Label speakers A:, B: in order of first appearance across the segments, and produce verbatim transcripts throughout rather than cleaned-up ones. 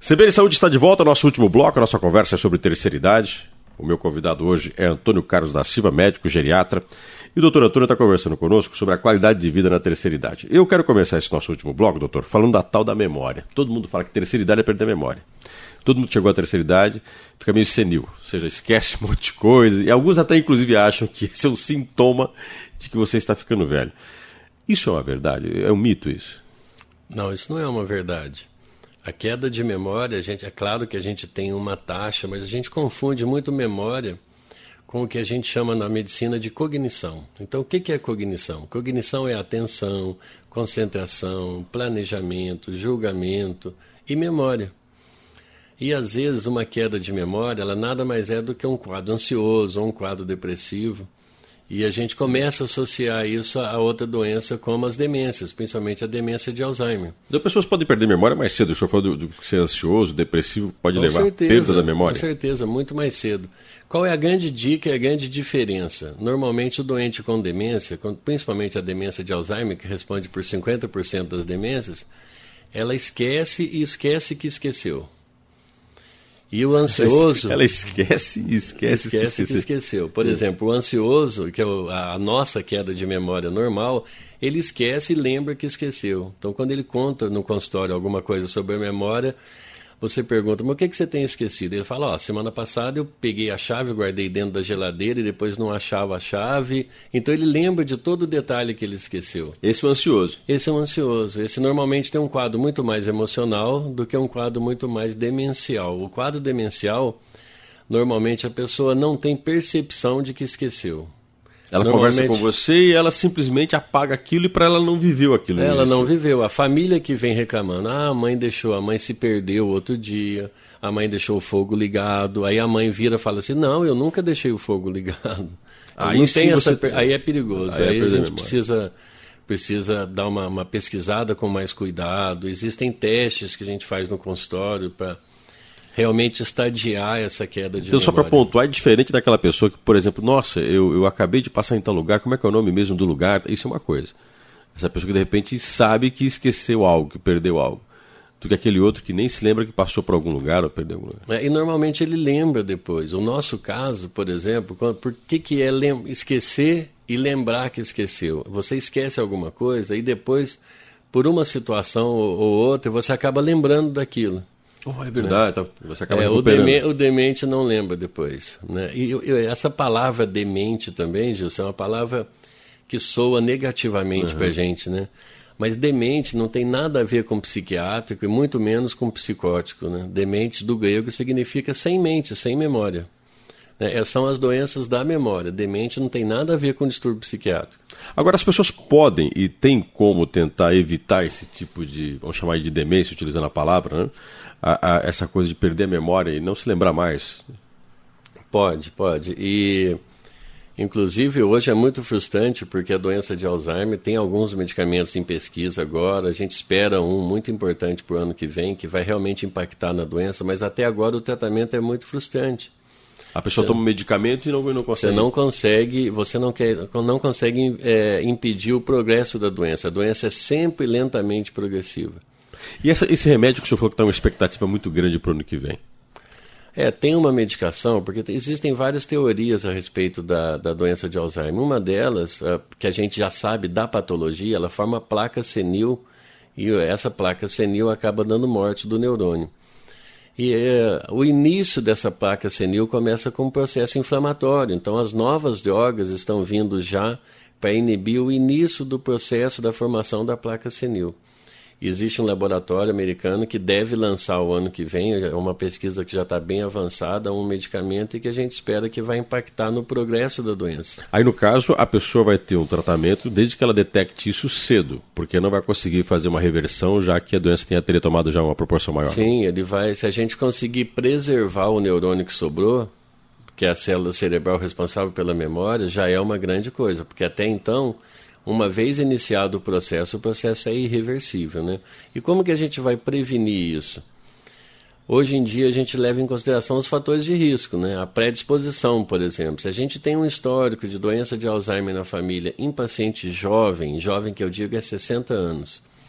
A: C B N Saúde está de volta ao nosso último bloco. A nossa conversa é sobre terceira idade. O meu convidado hoje é Antônio Carlos da Silva, médico geriatra. E o doutor Antônio está conversando conosco sobre a qualidade de vida na terceira idade. Eu quero começar esse nosso último bloco, doutor, falando da tal da memória. Todo mundo fala que terceira idade é perder a memória. Todo mundo chegou à terceira idade, fica meio senil. Ou seja, esquece um monte de coisa. E alguns até, inclusive, acham que esse é um sintoma de que você está ficando velho. Isso é uma verdade? É um mito isso?
B: Não, isso não é uma verdade. A queda de memória, a gente, é claro que a gente tem uma taxa, mas a gente confunde muito memória com o que a gente chama na medicina de cognição. Então, o que é cognição? Cognição é atenção, concentração, planejamento, julgamento e memória. E, às vezes, uma queda de memória, ela nada mais é do que um quadro ansioso ou um quadro depressivo. E a gente começa a associar isso a outra doença como as demências, principalmente a demência de Alzheimer.
A: As pessoas podem perder memória mais cedo. O senhor falou de ser ansioso, depressivo, pode
B: com
A: levar
B: certeza,
A: a perda da memória?
B: Com certeza, muito mais cedo. Qual é a grande dica e a grande diferença? Normalmente o doente com demência, principalmente a demência de Alzheimer, que responde por cinquenta por cento das demências, ela esquece e esquece que esqueceu. E o ansioso...
A: Ela esquece e esquece,
B: esquece que, que esqueceu. Por é. exemplo, o ansioso, que é a nossa queda de memória normal, ele esquece e lembra que esqueceu. Então, quando ele conta no consultório alguma coisa sobre a memória, você pergunta, mas o que, que você tem esquecido? Ele fala, ó, semana passada eu peguei a chave, guardei dentro da geladeira e depois não achava a chave. Então, ele lembra de todo o detalhe que ele esqueceu.
A: Esse é o ansioso.
B: Esse é o ansioso. Esse normalmente tem um quadro muito mais emocional do que um quadro muito mais demencial. O quadro demencial, normalmente a pessoa não tem percepção de que esqueceu.
A: Ela conversa com você e ela simplesmente apaga aquilo e para ela não viveu aquilo.
B: Ela não viveu. A família que vem reclamando, ah, a mãe deixou, a mãe se perdeu outro dia, a mãe deixou o fogo ligado, aí a mãe vira e fala assim, não, eu nunca deixei o fogo ligado.
A: Aí,
B: não
A: sim
B: tem essa...
A: você...
B: aí é perigoso, aí,
A: aí
B: a gente precisa, precisa dar uma, uma pesquisada com mais cuidado. Existem testes que a gente faz no consultório para realmente estadiar essa queda de
A: Então,
B: memória.
A: só para pontuar, é diferente daquela pessoa que, por exemplo, nossa, eu, eu acabei de passar em tal lugar, como é que é o nome mesmo do lugar? Isso é uma coisa. Essa pessoa que, de repente, sabe que esqueceu algo, que perdeu algo. Do que aquele outro que nem se lembra que passou por algum lugar ou perdeu algum lugar.
B: É, e, normalmente, ele lembra depois. O nosso caso, por exemplo, por que, que é lem- esquecer e lembrar que esqueceu? Você esquece alguma coisa e depois, por uma situação ou, ou outra, você acaba lembrando daquilo.
A: Oh, é verdade, né? Você acaba
B: é,
A: recuperando.
B: O, deme, o demente não lembra depois. Né? E, e essa palavra demente também, Gilson, é uma palavra que soa negativamente uhum. para a gente, né? Mas demente não tem nada a ver com psiquiátrico e muito menos com psicótico. Né? Demente do grego significa sem mente, sem memória. Né? São as doenças da memória. Demente não tem nada a ver com distúrbio psiquiátrico.
A: Agora, as pessoas podem e têm como tentar evitar esse tipo de, vamos chamar de demência, utilizando a palavra, né? A, a, essa coisa de perder a memória e não se lembrar mais?
B: Pode, pode. E, inclusive, hoje é muito frustrante porque a doença de Alzheimer tem alguns medicamentos em pesquisa agora. A gente espera um muito importante para o ano que vem, que vai realmente impactar na doença, mas até agora o tratamento é muito frustrante.
A: A pessoa você, toma um medicamento e não, não consegue...
B: Você não consegue, você não, quer, não consegue é, impedir o progresso da doença. A doença é sempre lentamente progressiva.
A: E essa, esse remédio que o senhor falou que está uma expectativa muito grande para o ano que vem?
B: É, tem uma medicação, porque existem várias teorias a respeito da, da doença de Alzheimer. Uma delas, uh, que a gente já sabe da patologia, ela forma placa senil e essa placa senil acaba dando morte do neurônio. E uh, o início dessa placa senil começa com um processo inflamatório. Então, as novas drogas estão vindo já para inibir o início do processo da formação da placa senil. Existe um laboratório americano que deve lançar o ano que vem, é uma pesquisa que já está bem avançada, um medicamento e que a gente espera que vai impactar no progresso da doença.
A: Aí, no caso, a pessoa vai ter um tratamento desde que ela detecte isso cedo, porque não vai conseguir fazer uma reversão, já que a doença tenha teria tomado já uma proporção maior.
B: Sim, ele vai, se a gente conseguir preservar o neurônio que sobrou, que é a célula cerebral responsável pela memória, já é uma grande coisa, porque até então... Uma vez iniciado o processo, o processo é irreversível, né? E como que a gente vai prevenir isso? Hoje em dia a gente leva em consideração os fatores de risco, né? A predisposição, por exemplo. Se a gente tem um histórico de doença de Alzheimer na família em paciente jovem, jovem que eu digo é sessenta anos,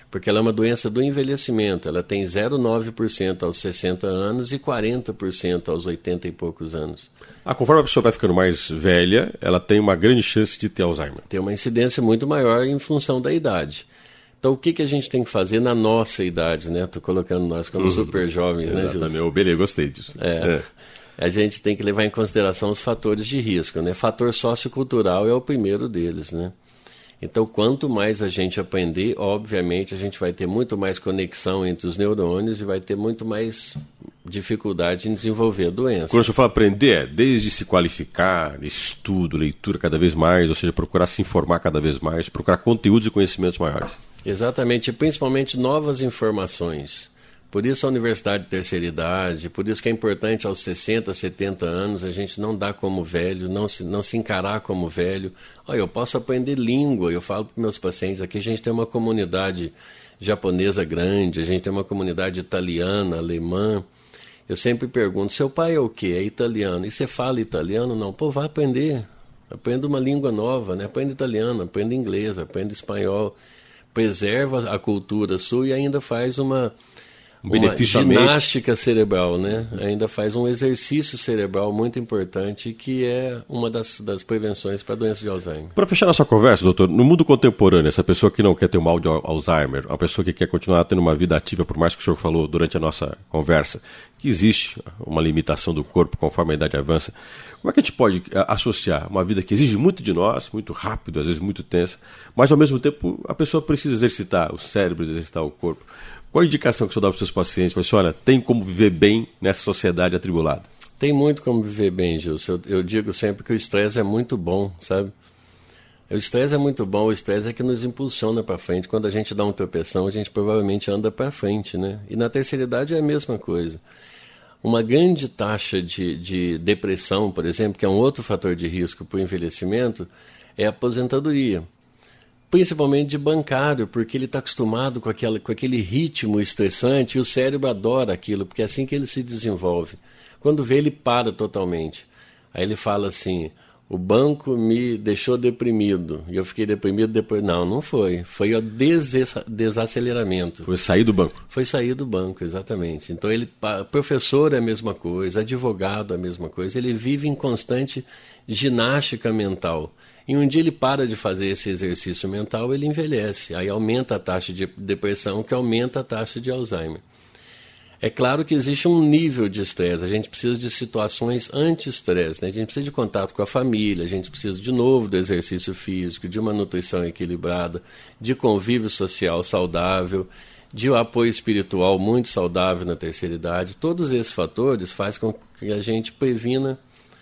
B: porque ela é uma doença do envelhecimento. Ela tem zero vírgula nove por cento aos sessenta anos e quarenta por cento aos oitenta e poucos anos.
A: Ah, conforme a pessoa vai ficando mais velha, ela tem uma grande chance de ter Alzheimer.
B: Tem uma incidência muito maior em função da idade. Então, o que, que a gente tem que fazer na nossa idade, né? Estou colocando nós como uhum. super jovens, né, Gilson?
A: Eu beleza, gostei disso.
B: É, é. A gente tem que levar em consideração os fatores de risco, né? Fator sociocultural é o primeiro deles, né? Então, quanto mais a gente aprender, obviamente, a gente vai ter muito mais conexão entre os neurônios e vai ter muito mais dificuldade em desenvolver a doença.
A: Quando eu falo aprender, é desde se qualificar, estudo, leitura cada vez mais, ou seja, procurar se informar cada vez mais, procurar conteúdos e conhecimentos maiores.
B: Exatamente, e principalmente novas informações. Por isso a universidade de terceira idade, por isso que é importante aos sessenta, setenta anos a gente não dar como velho, não se, não se encarar como velho. Olha, eu posso aprender língua, eu falo para meus pacientes aqui, a gente tem uma comunidade japonesa grande, a gente tem uma comunidade italiana, alemã. Eu sempre pergunto, seu pai é o quê? É italiano. E você fala italiano? Não. Pô, vai aprender. Aprenda uma língua nova, né? Aprenda italiano, aprenda inglês, aprenda espanhol. Preserva a cultura sua e ainda faz uma...
A: Um
B: uma ginástica cerebral, né? Ainda faz um exercício cerebral muito importante que é uma das, das prevenções para a doença de Alzheimer.
A: Para fechar nossa conversa, doutor, no mundo contemporâneo, essa pessoa que não quer ter um mal de Alzheimer, uma pessoa que quer continuar tendo uma vida ativa, por mais que o senhor falou durante a nossa conversa, que existe uma limitação do corpo conforme a idade avança, como é que a gente pode associar uma vida que exige muito de nós, muito rápido, às vezes muito tensa, mas ao mesmo tempo a pessoa precisa exercitar o cérebro, exercitar o corpo? Qual a indicação que o senhor dá para os seus pacientes? Mas, olha, tem como viver bem nessa sociedade atribulada?
B: Tem muito como viver bem, Gilson. Eu, eu digo sempre que o estresse é muito bom, sabe? O estresse é muito bom, o estresse é que nos impulsiona para frente. Quando a gente dá um tropeção, a gente provavelmente anda para frente, né? E na terceira idade é a mesma coisa. Uma grande taxa de, de depressão, por exemplo, que é um outro fator de risco para o envelhecimento, é a aposentadoria. Principalmente de bancário, porque ele está acostumado com, aquela, com aquele ritmo estressante e o cérebro adora aquilo, porque é assim que ele se desenvolve. Quando vê, ele para totalmente. Aí ele fala assim, o banco me deixou deprimido, e eu fiquei deprimido depois. Não, não foi. Foi o des- desaceleramento.
A: Foi sair do banco.
B: Foi sair do banco, exatamente. Então, ele, professor é a mesma coisa, advogado é a mesma coisa, ele vive em constante ginástica mental. E um dia ele para de fazer esse exercício mental, ele envelhece. Aí aumenta a taxa de depressão, que aumenta a taxa de Alzheimer. É claro que existe um nível de estresse. A gente precisa de situações anti-estresse, né? A gente precisa de contato com a família, a gente precisa de novo do exercício físico, de uma nutrição equilibrada, de convívio social saudável, de um apoio espiritual muito saudável na terceira idade. Todos esses fatores fazem com que a gente previna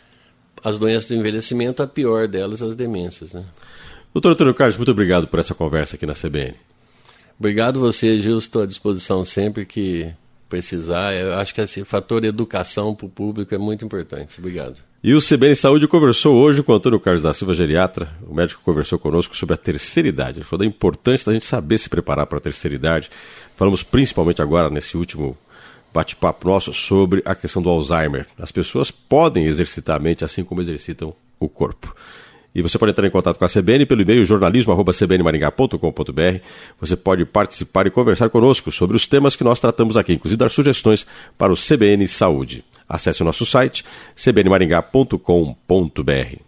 B: as doenças do envelhecimento, a pior delas, as demências, né?
A: Doutor Antônio Carlos, muito obrigado por essa conversa aqui na C B N.
B: Obrigado você, Gil, estou à disposição sempre que precisar. Eu acho que esse fator educação para o público é muito importante. Obrigado.
A: E o C B N Saúde conversou hoje com o Antônio Carlos da Silva, geriatra. O médico conversou conosco sobre a terceira idade. Ele falou da importância da gente saber se preparar para a terceira idade. Falamos principalmente agora, nesse último bate-papo nosso, sobre a questão do Alzheimer. As pessoas podem exercitar a mente assim como exercitam o corpo. E você pode entrar em contato com a C B N pelo e-mail jornalismo arroba c b n maringá ponto com ponto b r. Você pode participar e conversar conosco sobre os temas que nós tratamos aqui, inclusive dar sugestões para o C B N Saúde. Acesse o nosso site c b n maringá ponto com ponto b r.